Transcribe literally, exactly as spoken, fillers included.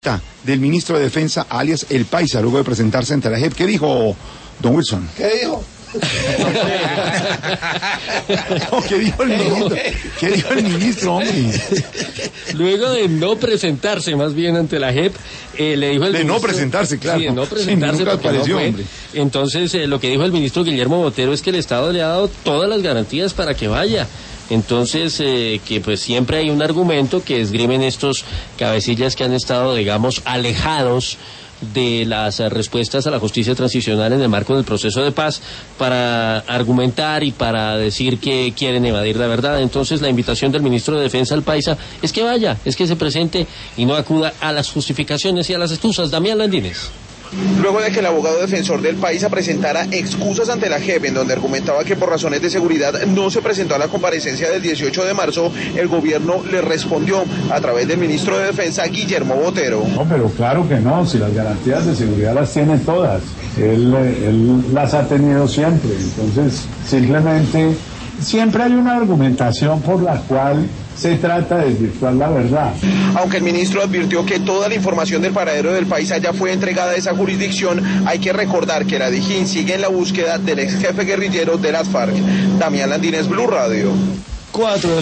del ministro de Defensa, alias El Paisa, luego de presentarse ante la J E P. ¿Qué dijo don Wilson? ¿Qué dijo? No, ¿qué dijo el ministro? ¿Qué dijo el ministro, hombre? Luego de no presentarse, más bien ante la J E P, eh, le dijo el de ministro... no presentarse, claro. Sí, de no presentarse, sí, nunca porque apareció, no fue. hombre. Entonces, eh, lo que dijo el ministro Guillermo Botero es que el Estado le ha dado todas las garantías para que vaya. Entonces, eh, que pues siempre hay un argumento que esgrimen estos cabecillas que han estado, digamos, alejados de las eh, respuestas a la justicia transicional en el marco del proceso de paz para argumentar y para decir que quieren evadir la verdad. Entonces, la invitación del ministro de Defensa al Paisa es que vaya, es que se presente y no acuda a las justificaciones y a las excusas. Damián Landines. Luego de que el abogado defensor del Paisa presentara excusas ante la J E P, en donde argumentaba que por razones de seguridad no se presentó a la comparecencia del dieciocho de marzo, el gobierno le respondió a través del ministro de Defensa, Guillermo Botero. No, pero claro que no, si las garantías de seguridad las tiene todas, él, él las ha tenido siempre, entonces simplemente siempre hay una argumentación por la cual se trata de desvirtuar la verdad. Aunque el ministro advirtió que toda la información del paradero del Paisa ya fue entregada a esa jurisdicción, hay que recordar que la Dijín sigue en la búsqueda del ex jefe guerrillero de las FARC. Damián Landines, Blue Radio. Cuatro